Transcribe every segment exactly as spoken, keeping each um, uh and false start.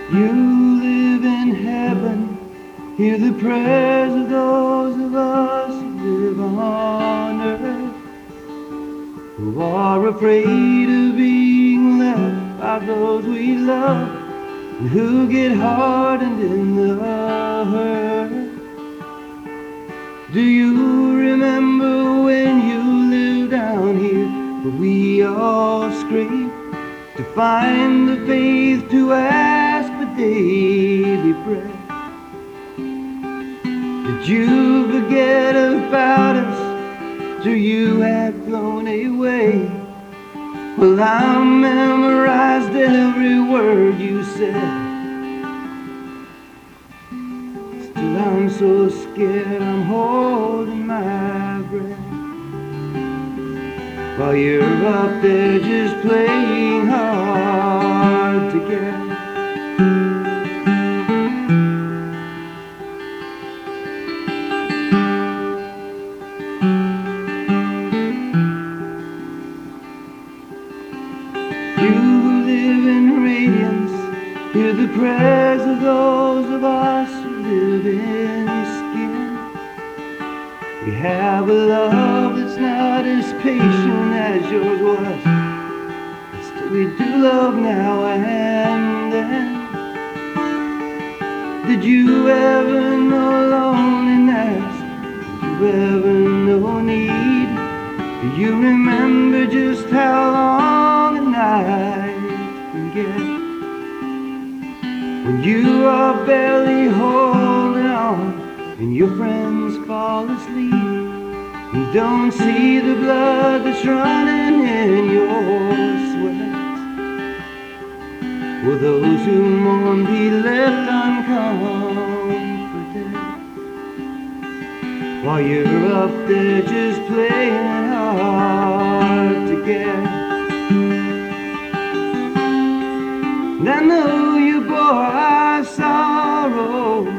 You live in heaven, hear the prayers of those of us who live on earth, who are afraid of being left by those we love, and who get hardened in the hurt. Do you remember when you lived down here, where we all screamed to find the faith to ask for daily bread? Did you forget about us till you had flown away? Well, I memorized every word you said. Still I'm so scared I'm holding my breath, while you're up there just playing hard to get. You who live in radiance, hear the prayers of those of us who live in your skin. We have a love that's not as patient as yours was, but still we do love now and then. Did you ever know loneliness? Did you ever know need? Do you remember just how long a night can get, when you are barely holding on and your friends fall asleep? You don't see the blood that's running in your sweat. Will those who mourn be left uncomforted, while you're up there just playing hard to get? And I know you bore our sorrow,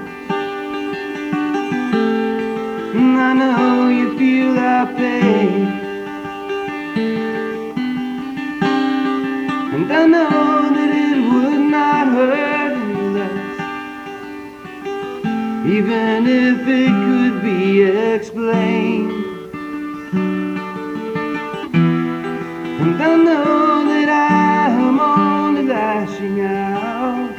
and I know you feel our pain, and I know that it would not hurt any less, even if it could be explained. And I know that I am only lashing out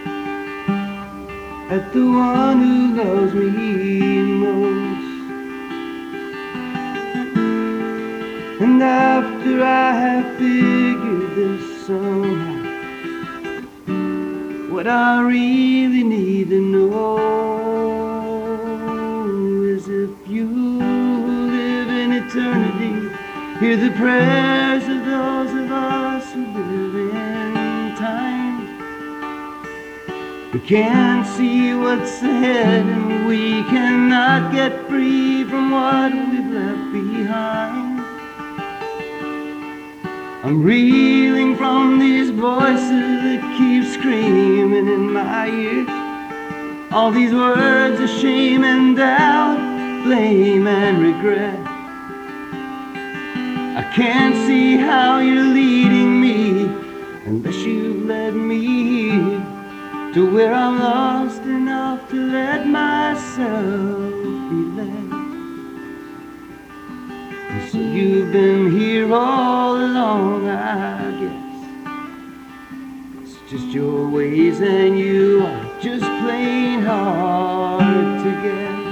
at the one who loves me most. And after I have figured this somehow, what I really need to know is, if you live in eternity, hear the prayers of those of us who live in time. We can't see what's ahead, and we cannot get free from what we've left behind. I'm reeling from these voices that keep screaming in my ear, all these words of shame and doubt, blame and regret. I can't see how you're leading me unless you've led me here, to where I'm lost enough to let myself be led. And so you've been here all along, I guess. It's just your ways, and you are just plain hard to get.